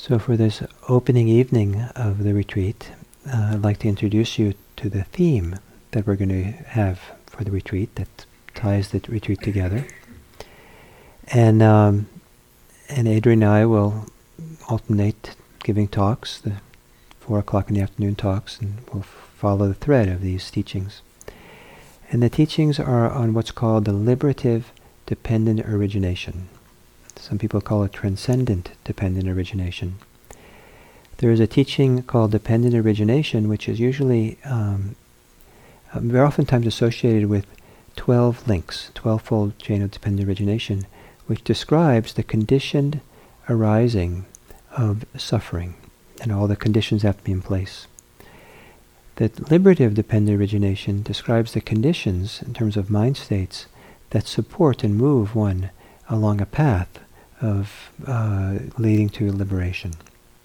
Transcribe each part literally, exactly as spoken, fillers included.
So for this opening evening of the retreat, uh, I'd like to introduce you to the theme that we're going to have for the retreat that ties the retreat together. And um, and Adrian and I will alternate giving talks, the four o'clock in the afternoon talks, and we'll f- follow the thread of these teachings. And the teachings are on what's called the liberative dependent origination. Some people call it transcendent dependent origination. There is a teaching called dependent origination, which is usually um, uh, very oftentimes associated with twelve links, twelve-fold chain of dependent origination, which describes the conditioned arising of suffering, and all the conditions have to be in place. The liberative dependent origination describes the conditions in terms of mind states that support and move one along a path of uh, leading to liberation.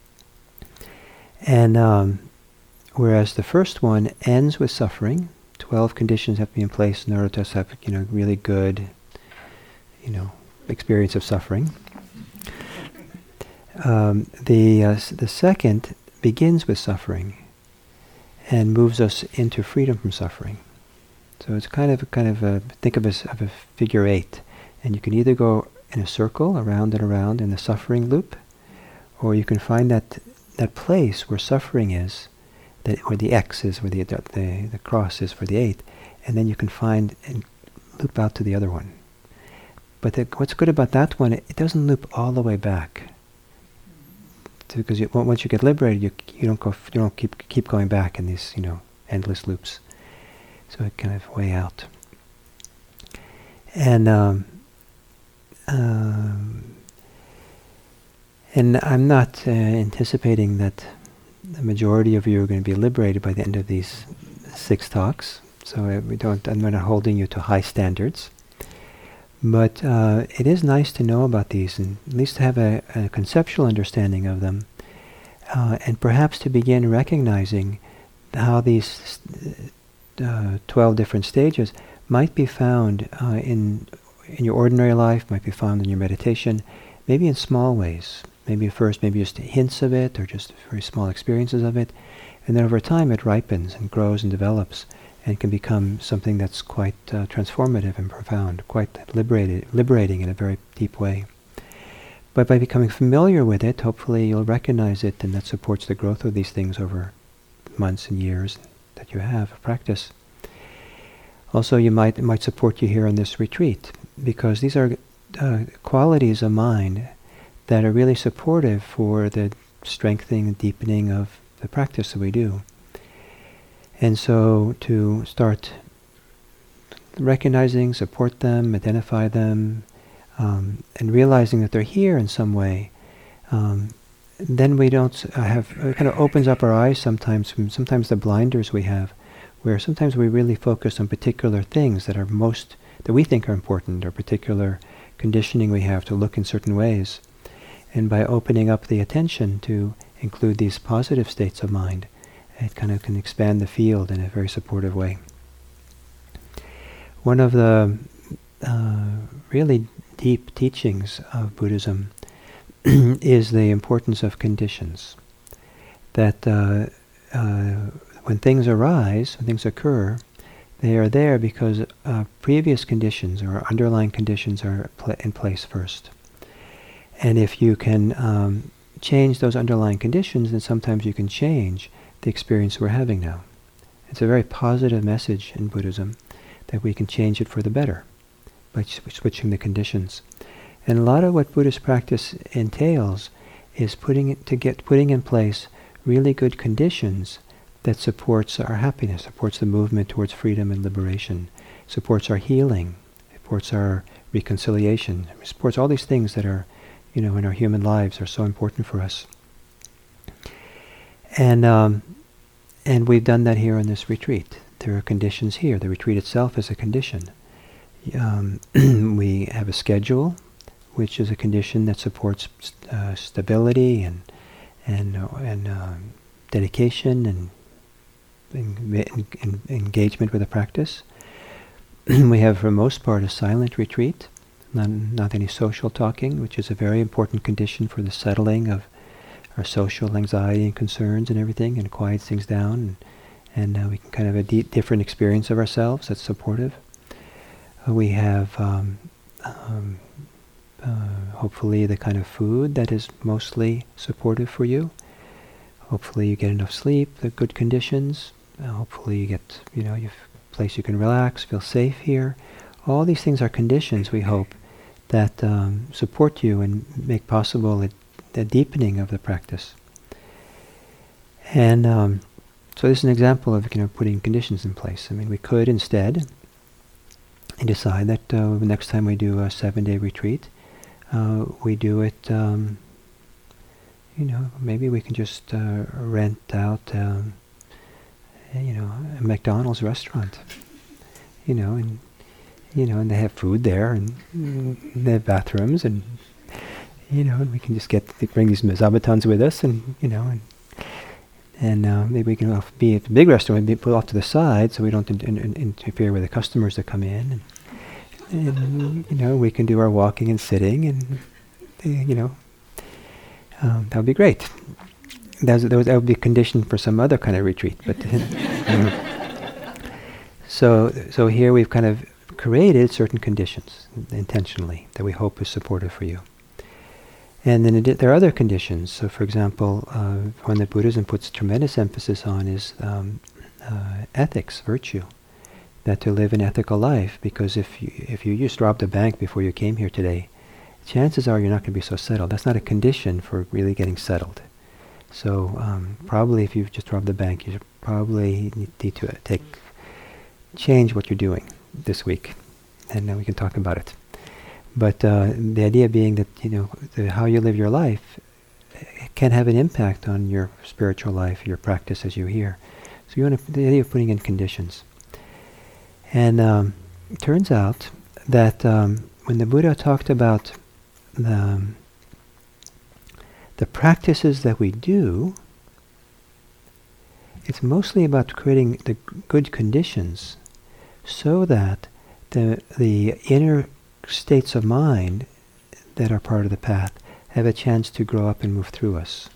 And um, whereas the first one ends with suffering, twelve conditions have to be in place in order to have, you know, really good, you know, experience of suffering. Um, the uh, s- the second begins with suffering and moves us into freedom from suffering. So it's kind of kind of a, think of it as of a figure eight, and you can either go in a circle around and around in the suffering loop, or you can find that that place where suffering is, that where the X is, where the the the cross is for the eight, and then you can find and loop out to the other one. But the, what's good about that one, it, it doesn't loop all the way back. Because you, once you get liberated, you you don't go f- you don't keep keep going back in these, you know, endless loops. So it kind of way out. And um, um, and I'm not uh, anticipating that the majority of you are going to be liberated by the end of these six talks. So uh, we don't. I'm not holding you to high standards. But uh, it is nice to know about these, and at least to have a, a conceptual understanding of them, uh, and perhaps to begin recognizing how these uh, twelve different stages might be found uh, in in your ordinary life, might be found in your meditation, maybe in small ways. Maybe first, maybe just hints of it, or just very small experiences of it, and then over time it ripens and grows and develops, and can become something that's quite uh, transformative and profound, quite liberated, liberating in a very deep way. But by becoming familiar with it, hopefully you'll recognize it, and that supports the growth of these things over months and years that you have of practice. Also, you might it might support you here on this retreat, because these are uh, qualities of mind that are really supportive for the strengthening and deepening of the practice that we do. And so to start recognizing, support them, identify them, um, and realizing that they're here in some way, um, then we don't uh, have, it kind of opens up our eyes sometimes from sometimes the blinders we have, where sometimes we really focus on particular things that are most, that we think are important, or particular conditioning we have to look in certain ways. And by opening up the attention to include these positive states of mind, it kind of can expand the field in a very supportive way. One of the uh, really deep teachings of Buddhism is the importance of conditions. That uh, uh, when things arise, when things occur, they are there because uh, previous conditions or underlying conditions are pl- in place first. And if you can um, change those underlying conditions, then sometimes you can change the experience we're having now. It's a very positive message in Buddhism that we can change it for the better by s- switching the conditions. And a lot of what Buddhist practice entails is putting it to get putting in place really good conditions that supports our happiness, supports the movement towards freedom and liberation, supports our healing, supports our reconciliation, supports all these things that are, you know, in our human lives are so important for us. And um, and we've done that here on this retreat. There are conditions here. The retreat itself is a condition. Um, we have a schedule, which is a condition that supports uh, stability and and uh, and um, dedication and en- en- engagement with the practice. We have, for the most part, a silent retreat, not, not any social talking, which is a very important condition for the settling of our social anxiety and concerns and everything, and quiets things down, and, and uh, we can kind of have a deep, different experience of ourselves that's supportive. Uh, we have um, um, uh, hopefully the kind of food that is mostly supportive for you. Hopefully you get enough sleep, the good conditions. Uh, hopefully you get, you know, you a place you can relax, feel safe here. All these things are conditions, we hope, that um, support you and make possible a, a deepening of the practice. And um, so this is an example of, you know, putting conditions in place. I mean, we could instead decide that uh, next time we do a seven-day retreat, uh, we do it, um, you know, maybe we can just uh, rent out, um, you know, a McDonald's restaurant, you know, and you know, and they have food there, and mm, they have bathrooms, and you know, and we can just get bring these zabatons with us, and you know, and and uh, maybe we can off, be at the big restaurant, be put off to the side, so we don't in, in, interfere with the customers that come in, and, and you know, we can do our walking and sitting, and uh, you know, um, that would be great. That would, that would be a condition for some other kind of retreat, but um, so so here we've kind of created certain conditions intentionally that we hope is supportive for you. And then it, there are other conditions. So for example, uh, one that Buddhism puts tremendous emphasis on is um, uh, ethics, virtue. That to live an ethical life, because if you, if you just robbed a bank before you came here today, chances are you're not going to be so settled. That's not a condition for really getting settled. So um, probably if you've just robbed the bank, you should probably need to uh, take change what you're doing this week, and then we can talk about it. But uh, the idea being that, you know, the, how you live your life can have an impact on your spiritual life, your practice as you hear. So you want to, the idea of putting in conditions. And um, it turns out that um, when the Buddha talked about the, um, the practices that we do, it's mostly about creating the good conditions so that the the inner states of mind that are part of the path have a chance to grow up and move through us.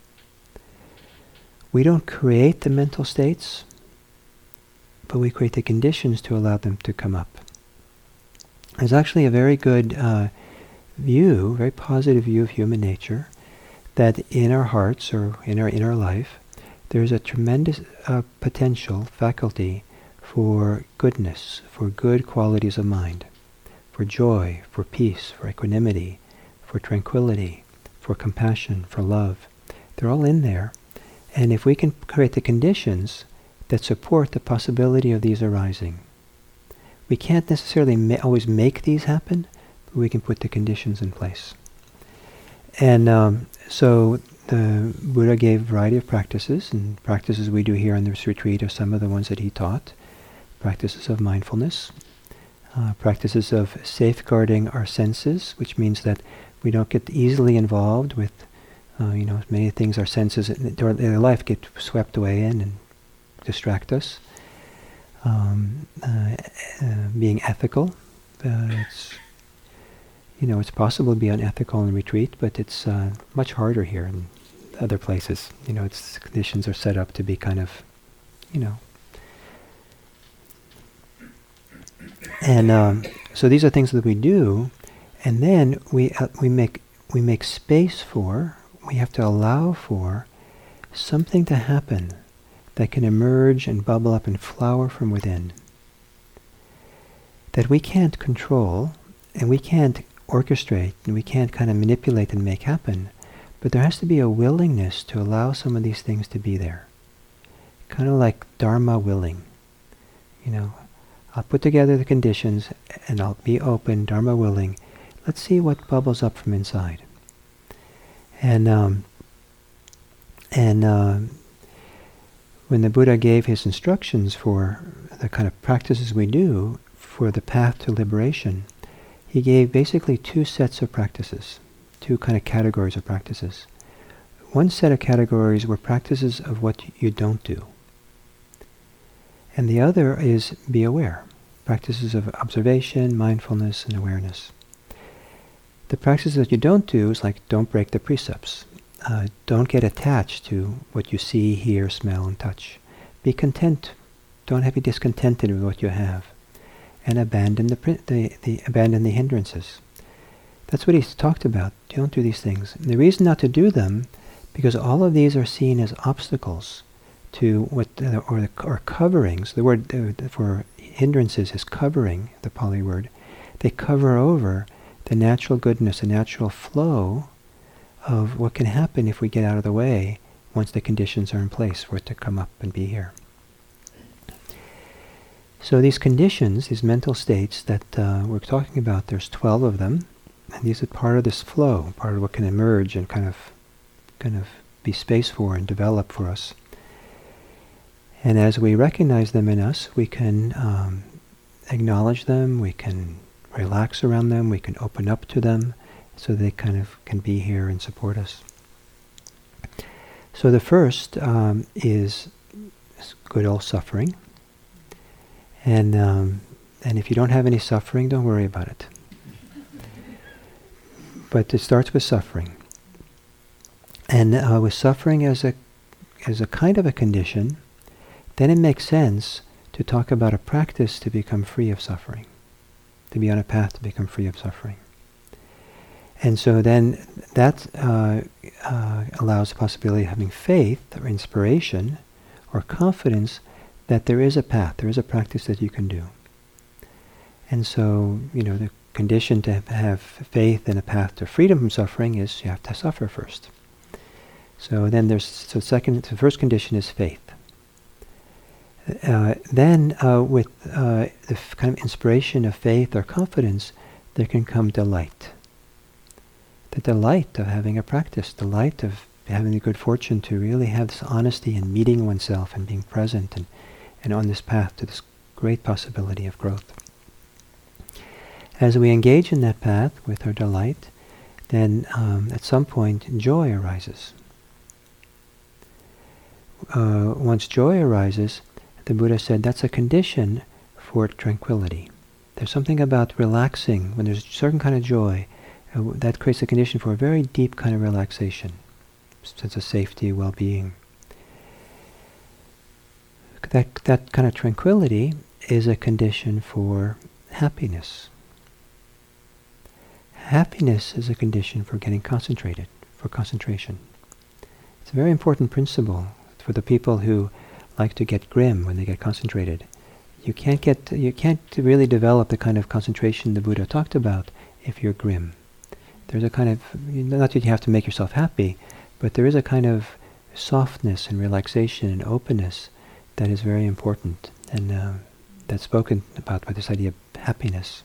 We don't create the mental states, but we create the conditions to allow them to come up. There's actually a very good uh, view, very positive view of human nature, that in our hearts or in our inner life, there's a tremendous uh, potential, faculty, for goodness, for good qualities of mind, for joy, for peace, for equanimity, for tranquility, for compassion, for love. They're all in there. And if we can create the conditions that support the possibility of these arising, we can't necessarily ma- always make these happen, but we can put the conditions in place. And um, so the Buddha gave a variety of practices, and practices we do here on this retreat are some of the ones that he taught. Practices of mindfulness, uh, practices of safeguarding our senses, which means that we don't get easily involved with, uh, you know, many things our senses in their life get swept away in and distract us. Um, uh, uh, being ethical, uh, it's, you know, it's possible to be unethical in retreat, but it's uh, much harder here in other places. You know, its conditions are set up to be kind of, you know. And um, so these are things that we do, and then we uh, we make we make space for, we have to allow for something to happen that can emerge and bubble up and flower from within, that we can't control and we can't orchestrate and we can't kind of manipulate and make happen, but there has to be a willingness to allow some of these things to be there. Kind of like Dharma willing, you know. I'll put together the conditions and I'll be open, Dharma willing. Let's see what bubbles up from inside. And um, and uh, when the Buddha gave his instructions for the kind of practices we do for the path to liberation, he gave basically two sets of practices, two kind of categories of practices. One set of categories were practices of what you don't do. And the other is be aware, practices of observation, mindfulness, and awareness. The practices that you don't do is like don't break the precepts. uh, don't get attached to what you see, hear, smell, and touch. Be content. Don't have be discontented with what you have, and abandon the, pri- the, the abandon the hindrances. That's what he's talked about. Don't do these things. And the reason not to do them, because all of these are seen as obstacles to what, uh, or the, or coverings. The word uh, for hindrances is covering, the Pali word. They cover over the natural goodness, the natural flow of what can happen if we get out of the way once the conditions are in place for it to come up and be here. So these conditions, these mental states that uh, we're talking about, there's twelve of them, and these are part of this flow, part of what can emerge and kind of, kind of be space for and develop for us. And as we recognize them in us, we can um, acknowledge them, we can relax around them, we can open up to them, so they kind of can be here and support us. So the first um, is good old suffering. And um, and if you don't have any suffering, don't worry about it. But it starts with suffering. And uh, with suffering as a as a kind of a condition, then it makes sense to talk about a practice to become free of suffering, to be on a path to become free of suffering. And so then that uh, uh, allows the possibility of having faith or inspiration or confidence that there is a path, there is a practice that you can do. And so, you know, the condition to have faith in a path to freedom from suffering is you have to suffer first. So then there's, so second, the first condition is faith. Uh, then uh, with uh, the f- kind of inspiration of faith or confidence, there can come delight. The delight of having a practice, the delight of having the good fortune to really have this honesty in meeting oneself and being present and, and on this path to this great possibility of growth. As we engage in that path with our delight, then um, at some point joy arises. Uh, once joy arises, the Buddha said that's a condition for tranquility. There's something about relaxing when there's a certain kind of joy. Uh, that creates a condition for a very deep kind of relaxation, sense of safety, well-being. That that kind of tranquility is a condition for happiness. Happiness is a condition for getting concentrated, for concentration. It's a very important principle for the people who like to get grim when they get concentrated. You can't get, you can't really develop the kind of concentration the Buddha talked about if you're grim. There's a kind of, not that you have to make yourself happy, but there is a kind of softness and relaxation and openness that is very important, and uh, that's spoken about by this idea of happiness.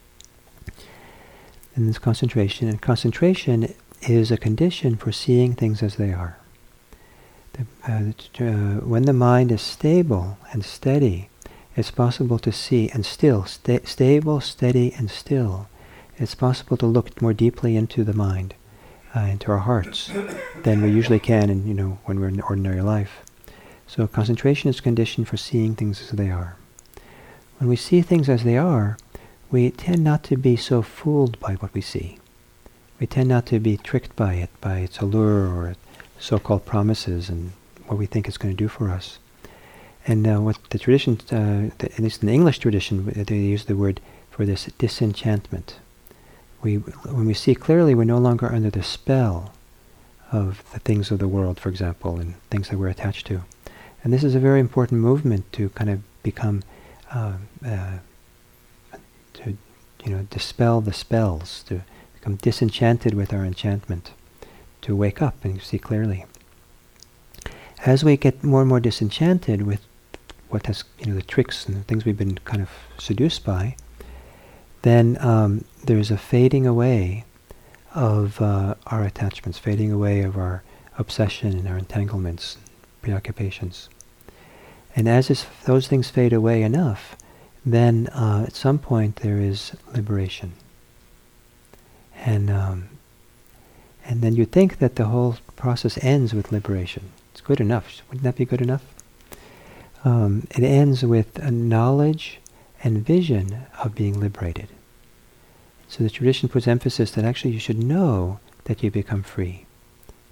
And this concentration, and concentration is a condition for seeing things as they are. The, uh, uh, when the mind is stable and steady, it's possible to see, and still, sta- stable, steady, and still, it's possible to look more deeply into the mind, uh, into our hearts, than we usually can in, you know, when we're in ordinary life. So concentration is a condition for seeing things as they are. When we see things as they are, we tend not to be so fooled by what we see. We tend not to be tricked by it, by its allure or so-called promises and what we think it's going to do for us. And uh, what the tradition, uh, the, at least in the English tradition, they use the word for this disenchantment. We, when we see clearly, we're no longer under the spell of the things of the world, for example, and things that we're attached to. And this is a very important movement to kind of become, uh, uh, to you know, dispel the spells, to become disenchanted with our enchantment, to wake up and see clearly. As we get more and more disenchanted with what has, you know, the tricks and the things we've been kind of seduced by, then um, there's a fading away of uh, our attachments, fading away of our obsession and our entanglements, preoccupations. And as this, those things fade away enough, then uh, at some point there is liberation. And um, and then you think that the whole process ends with liberation. It's good enough. Wouldn't that be good enough? Um, it ends with a knowledge and vision of being liberated. So the tradition puts emphasis that actually you should know that you become free.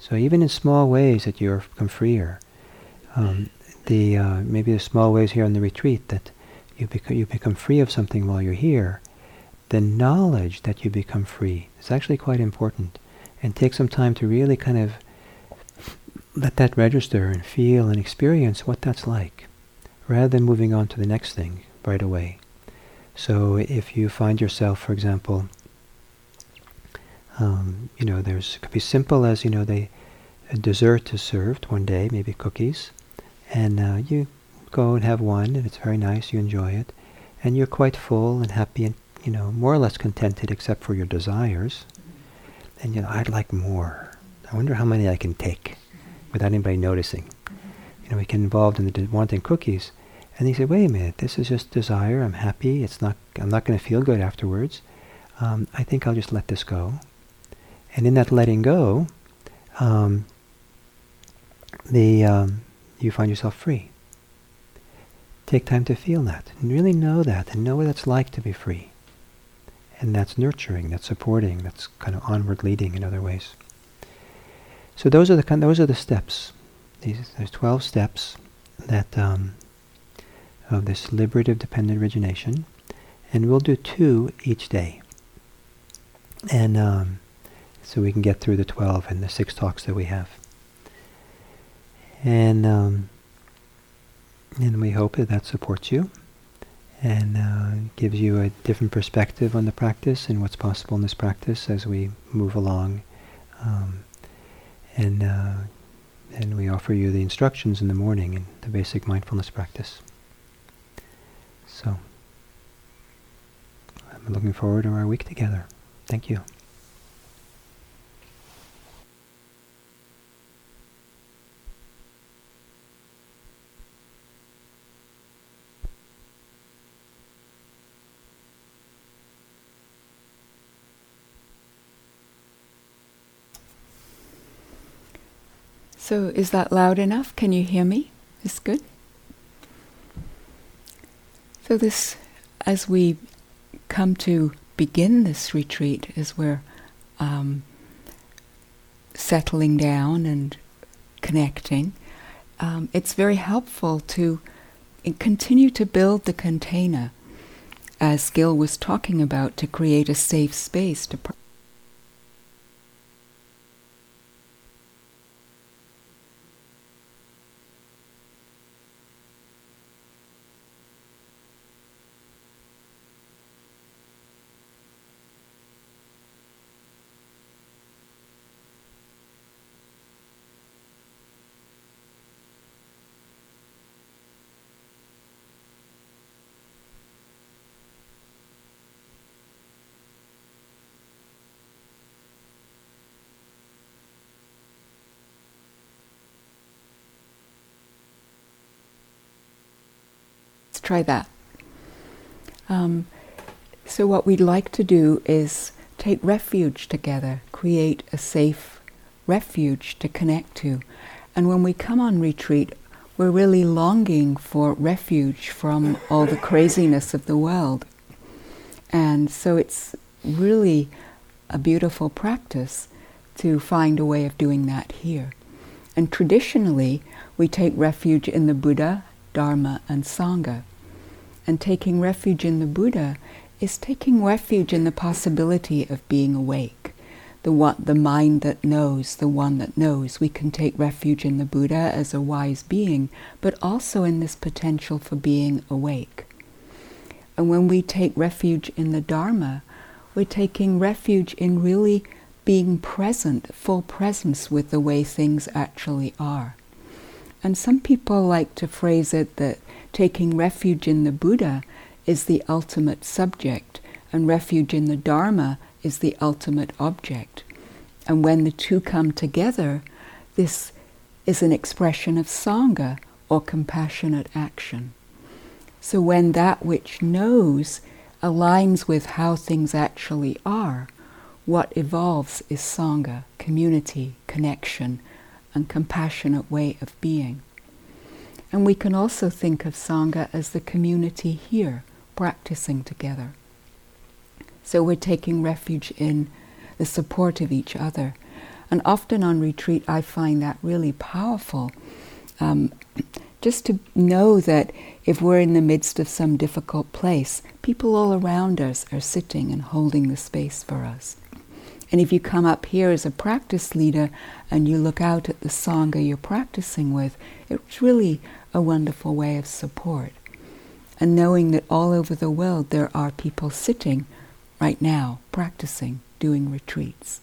So even in small ways that you become freer. Um, the uh, maybe the small ways here on the retreat that you become you become free of something while you're here. The knowledge that you become free is actually quite important, and take some time to really kind of let that register and feel and experience what that's like, rather than moving on to the next thing right away. So if you find yourself, for example, um, you know, there's it could be simple as, you know, they a dessert is served one day, maybe cookies, and uh, you go and have one, and it's very nice, you enjoy it, and you're quite full and happy and, you know, more or less contented except for your desires. And, you know, I'd like more. I wonder how many I can take without anybody noticing. You know, we get involved in the de- wanting cookies, and they say, wait a minute, this is just desire, I'm happy, it's not, I'm not going to feel good afterwards. Um, I think I'll just let this go. And in that letting go, um, the um, you find yourself free. Take time to feel that, and really know that, and know what it's like to be free. And that's nurturing, that's supporting, that's kind of onward leading in other ways. So those are the kind, those are the steps. These, there's twelve steps that um, of this liberative dependent origination, and we'll do two each day. And um, so we can get through the twelve and the six talks that we have. And um, and we hope that that supports you and uh, gives you a different perspective on the practice and what's possible in this practice as we move along. Um, and uh, and we offer you the instructions in the morning in the basic mindfulness practice. So I'm looking forward to our week together. Thank you. So is that loud enough? Can you hear me? Is good? So this, as we come to begin this retreat, as we're um, settling down and connecting, um, it's very helpful to continue to build the container, as Gil was talking about, to create a safe space to pr- try that. Um, so what we'd like to do is take refuge together, create a safe refuge to connect to. And when we come on retreat, we're really longing for refuge from all the craziness of the world. And so it's really a beautiful practice to find a way of doing that here. And traditionally, we take refuge in the Buddha, Dharma, and Sangha. And taking refuge in the Buddha is taking refuge in the possibility of being awake. The one, the mind that knows, the one that knows. We can take refuge in the Buddha as a wise being, but also in this potential for being awake. And when we take refuge in the Dharma, we're taking refuge in really being present, full presence with the way things actually are. And some people like to phrase it that taking refuge in the Buddha is the ultimate subject, and refuge in the Dharma is the ultimate object. And when the two come together, this is an expression of Sangha, or compassionate action. So when that which knows aligns with how things actually are, what evolves is Sangha, community, connection, and compassionate way of being. And we can also think of Sangha as the community here, practicing together. So we're taking refuge in the support of each other. And often on retreat, I find that really powerful. Um, just to know that if we're in the midst of some difficult place, people all around us are sitting and holding the space for us. And if you come up here as a practice leader and you look out at the Sangha you're practicing with, it's really a wonderful way of support. And knowing that all over the world there are people sitting right now, practicing, doing retreats.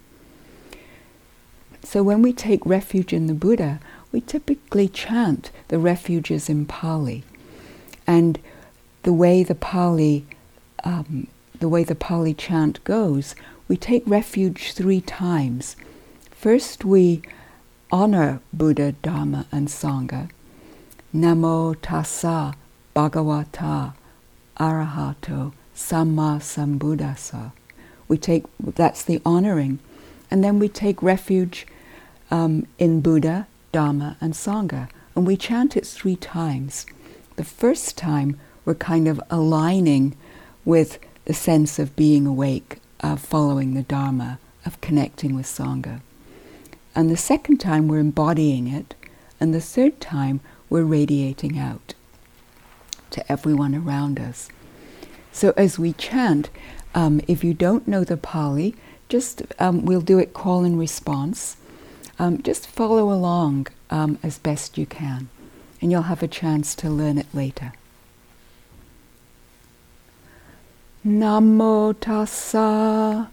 So when we take refuge in the Buddha, we typically chant the refuges in Pali. And the way the Pali, um, the way the Pali chant goes, we take refuge three times. First we honor Buddha, Dhamma and Sangha. Namo tassa bhagavata arahato samma sambuddhassa. We take, that's the honoring. And then we take refuge um, in Buddha, Dhamma and Sangha. And we chant it three times. The first time we're kind of aligning with the sense of being awake, of following the Dharma, of connecting with Sangha. And the second time we're embodying it, and the third time we're radiating out to everyone around us. So as we chant, um, if you don't know the Pali, just um, we'll do it call and response. Um, just follow along um, as best you can, and you'll have a chance to learn it later. Namo tassa,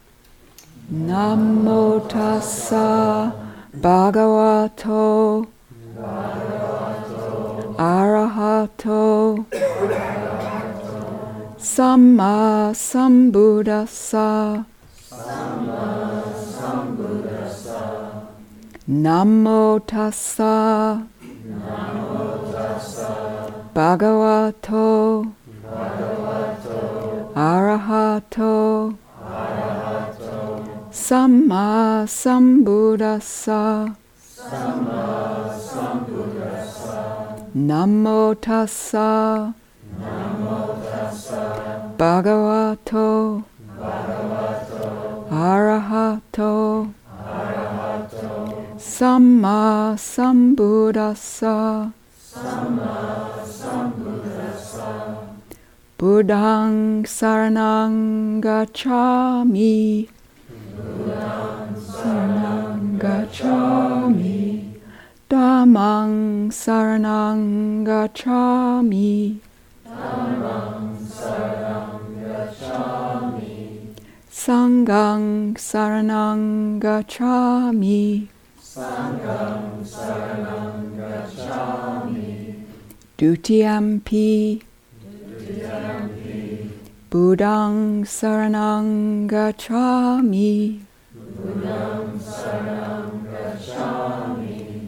Namo tassa, bhagavato, bhagavato. Arahato, arahato. Samma sambuddhassa, Samma sambuddhassa. Namo tassa, Namo tassa, bhagavato, bhagavato. Arahato, arahato. Samma sambuddhassa, Samma sambuddhassa. Namo tassa, Namo tassa, bhagavato, bhagavato. Arahato, arahato. Samma sambuddhassa, Samma sambuddhassa. Buddhaṃ saranang gacchami, Buddhaṃ saranang gacchami, Dhammang saranang gacchami, Dhammang saranang gacchami, Sanghang saranang gacchami, Sanghang saranang gacchami. Dutiyampi, Dutiyampi. Buddhaṃ saranang gacchami, Buddhaṃ saranang gacchami.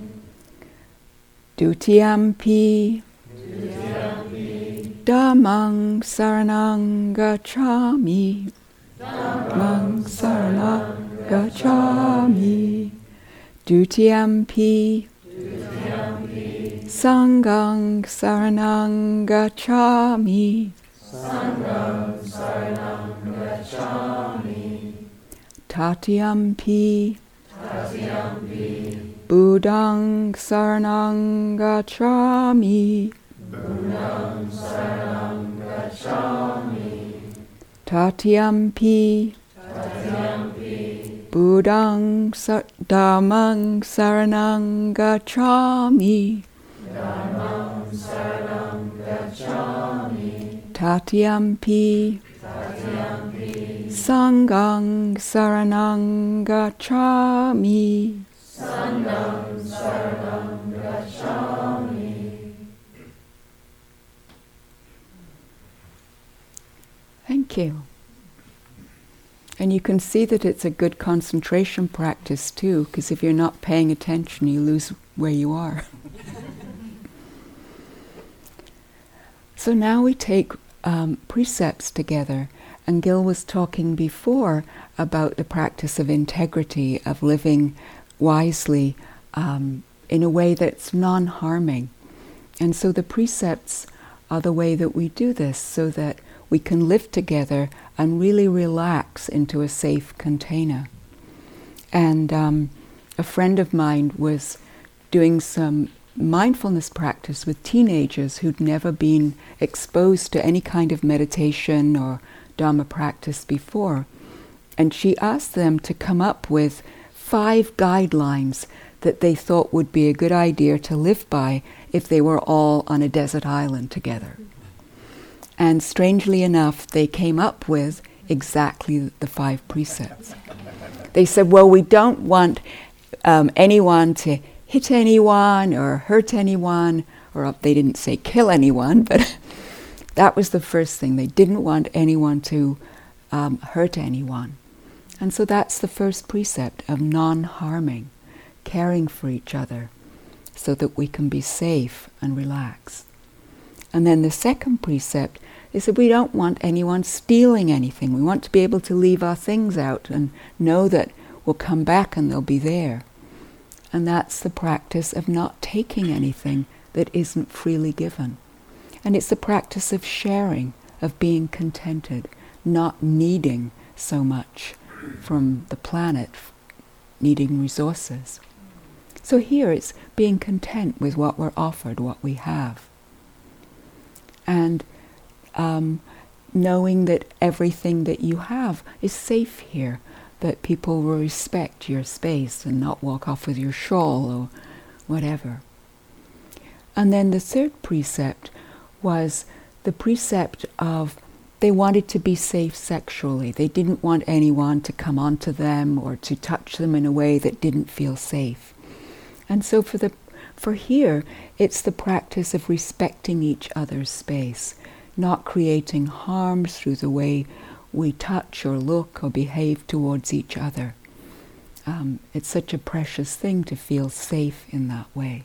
Dutiyampi, Dutiyampi. Dhammang saranang gacchami, Dhammang saranang gacchami. Dutiyampi, Dutiyampi. Sanghang saranang gacchami, Sanghang saranang gacchami. Tatiyampi, Tatiyampi. Buddhaṃ saranang gacchami, Buddhaṃ saranang gacchami. Tatiyampi, Tatiyampi. Buddhaṃ sa- Dhammang saranang gacchami, Dhammang saranang gacchami. Tatiyampi, Tatiyampi. Sanghang saranang gacchami, Sanghang saranang gacchami. Thank you. And you can see that it's a good concentration practice too, because if you're not paying attention, you lose where you are. So now we take um, precepts together, and Gil was talking before about the practice of integrity, of living wisely um, in a way that's non-harming. And so the precepts are the way that we do this, so that we can live together and really relax into a safe container. And um, a friend of mine was doing some mindfulness practice with teenagers who'd never been exposed to any kind of meditation or Dharma practice before. And she asked them to come up with five guidelines that they thought would be a good idea to live by if they were all on a desert island together. And strangely enough, they came up with exactly the five precepts. They said, well, we don't want um, anyone to hit anyone or hurt anyone, or they didn't say kill anyone, but that was the first thing. They didn't want anyone to um, hurt anyone. And so that's the first precept of non-harming, caring for each other so that we can be safe and relaxed. And then the second precept is that we don't want anyone stealing anything. We want to be able to leave our things out and know that we'll come back and they'll be there. And that's the practice of not taking anything that isn't freely given. And it's the practice of sharing, of being contented, not needing so much from the planet, needing resources. So here it's being content with what we're offered, what we have. And um, knowing that everything that you have is safe here, that people will respect your space and not walk off with your shawl or whatever. And then the third precept was the precept of they wanted to be safe sexually. They didn't want anyone to come onto them or to touch them in a way that didn't feel safe. And so for the for here, it's the practice of respecting each other's space, not creating harm through the way we touch or look or behave towards each other. Um, it's such a precious thing to feel safe in that way.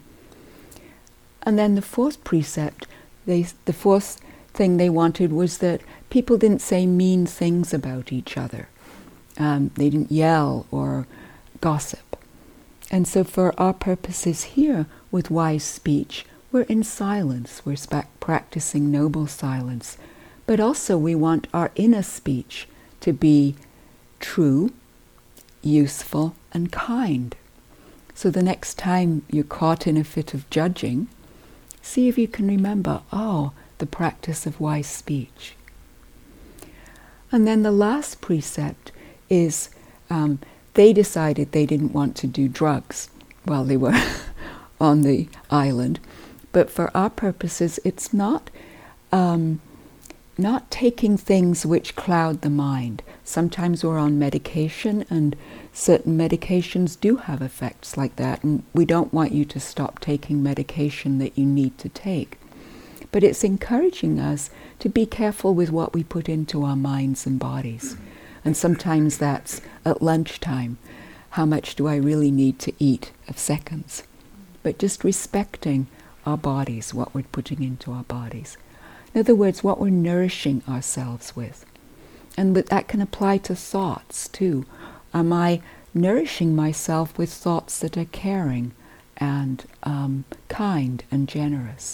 And then the fourth precept, they, the fourth thing they wanted was that people didn't say mean things about each other. Um, they didn't yell or gossip. And so for our purposes here with wise speech, we're in silence. We're sp- practicing noble silence. But also we want our inner speech to be true, useful, and kind. So the next time you're caught in a fit of judging, see if you can remember, oh, the practice of wise speech. And then the last precept is um, they decided they didn't want to do drugs while they were on the island. But for our purposes, it's not um, not taking things which cloud the mind. Sometimes we're on medication, and certain medications do have effects like that, and we don't want you to stop taking medication that you need to take. But it's encouraging us to be careful with what we put into our minds and bodies. And sometimes that's at lunchtime. How much do I really need to eat of seconds? But just respecting our bodies, what we're putting into our bodies. In other words, what we're nourishing ourselves with. And but that can apply to thoughts too. Am I nourishing myself with thoughts that are caring and um, kind and generous?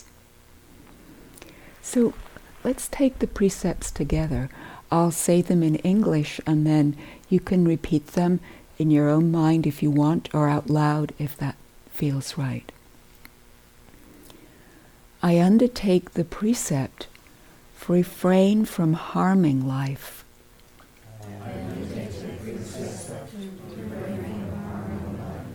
So let's take the precepts together. I'll say them in English, and then you can repeat them in your own mind if you want, or out loud if that feels right. I undertake the precept to refrain from harming life. I undertake the precept to refrain from harming life.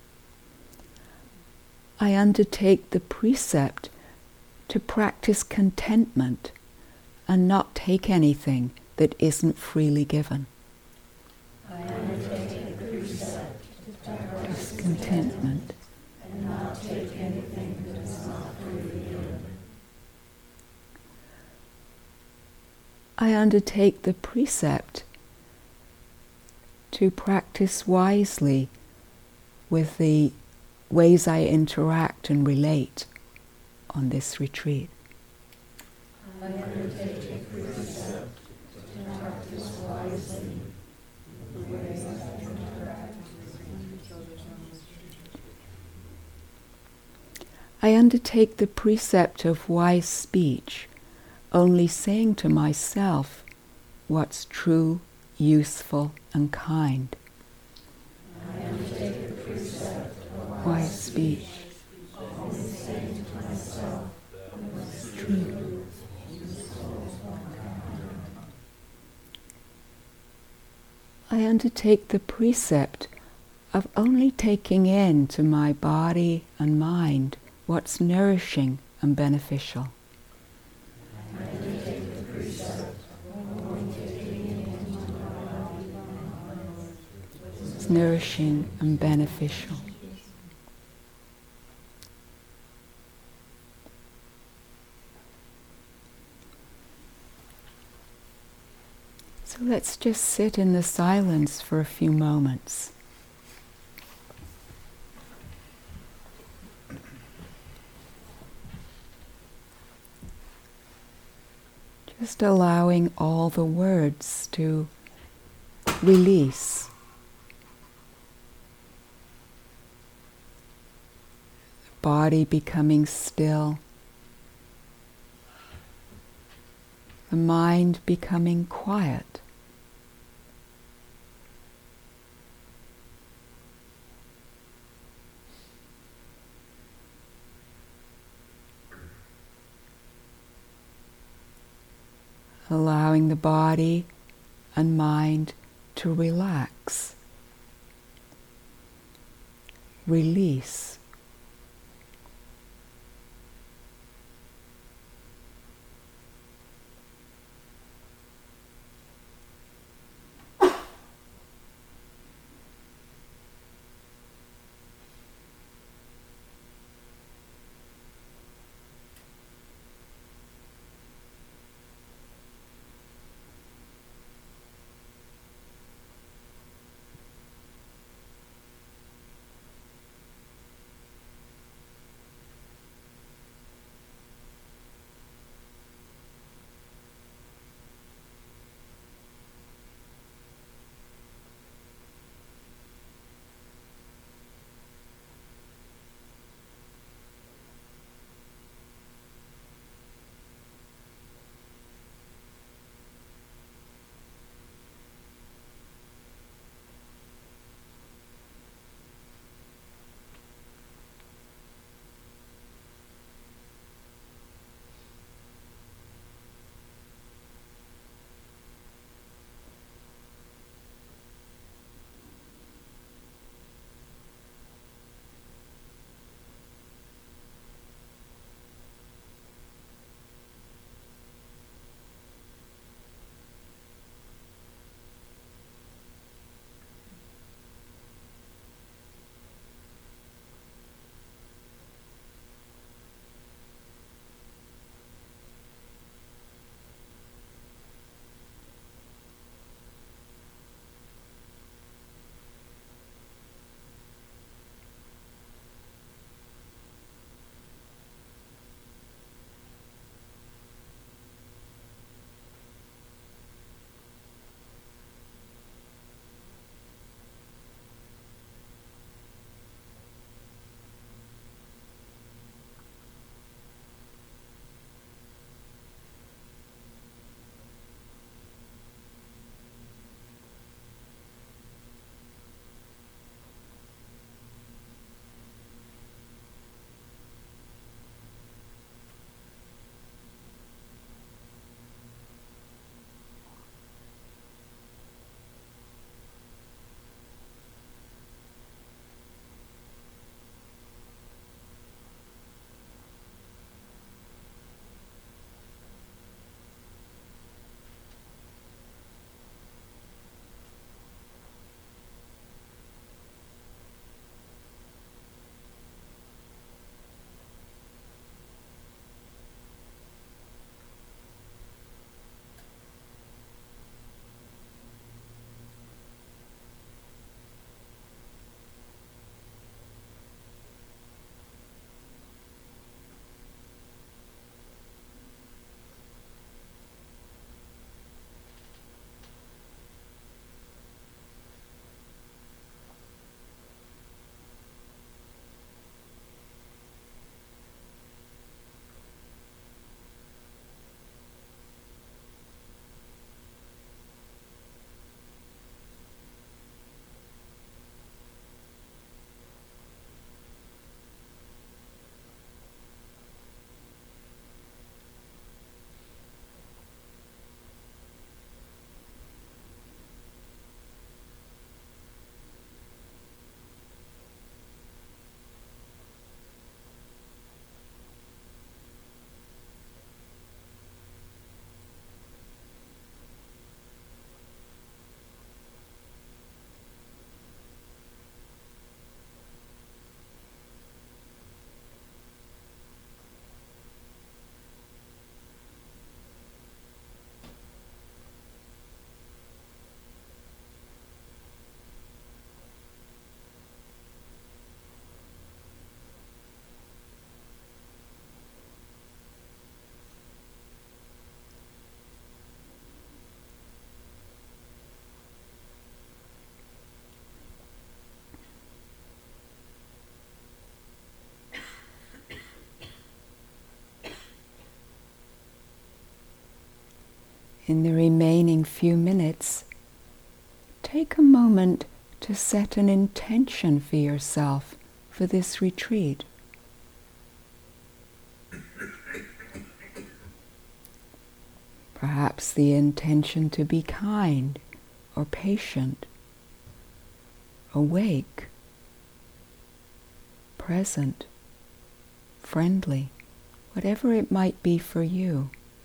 I undertake the precept to practice contentment and not take anything that isn't freely given. I undertake the precept to practice contentment and not take anything that is not freely given. I undertake the precept to practice wisely with the ways I interact and relate on this retreat. I undertake the precept to practice wisely with the ways I interact. I undertake the precept of wise speech, only saying to myself what's true, useful, and kind. I undertake speech. True. I undertake the precept of only taking in to my body and mind what's nourishing and beneficial. It's nourishing and beneficial. So let's just sit in the silence for a few moments. Just allowing all the words to release. The body becoming still. The mind becoming quiet. Allowing the body and mind to relax, release. in the remaining few minutes, take a moment to set an intention for yourself for this retreat. Perhaps the intention to be kind or patient, awake, present, friendly, whatever it might be for you.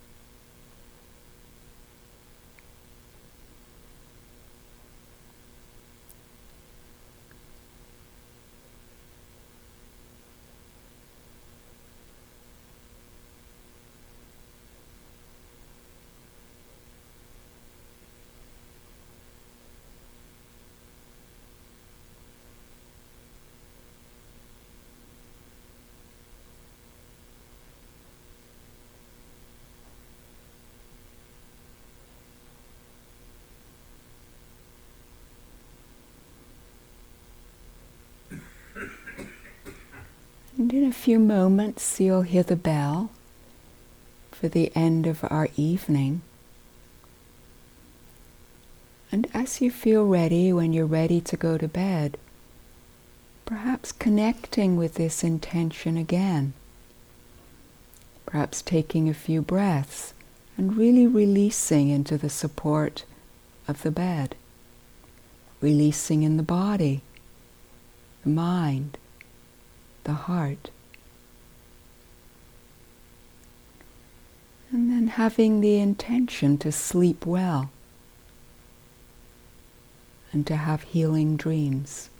And in a few moments you'll hear the bell for the end of our evening. And as you feel ready, when you're ready to go to bed, perhaps connecting with this intention again. Perhaps taking a few breaths and really releasing into the support of the bed. Releasing in the body, the mind, the heart. And then having the intention to sleep well and to have healing dreams.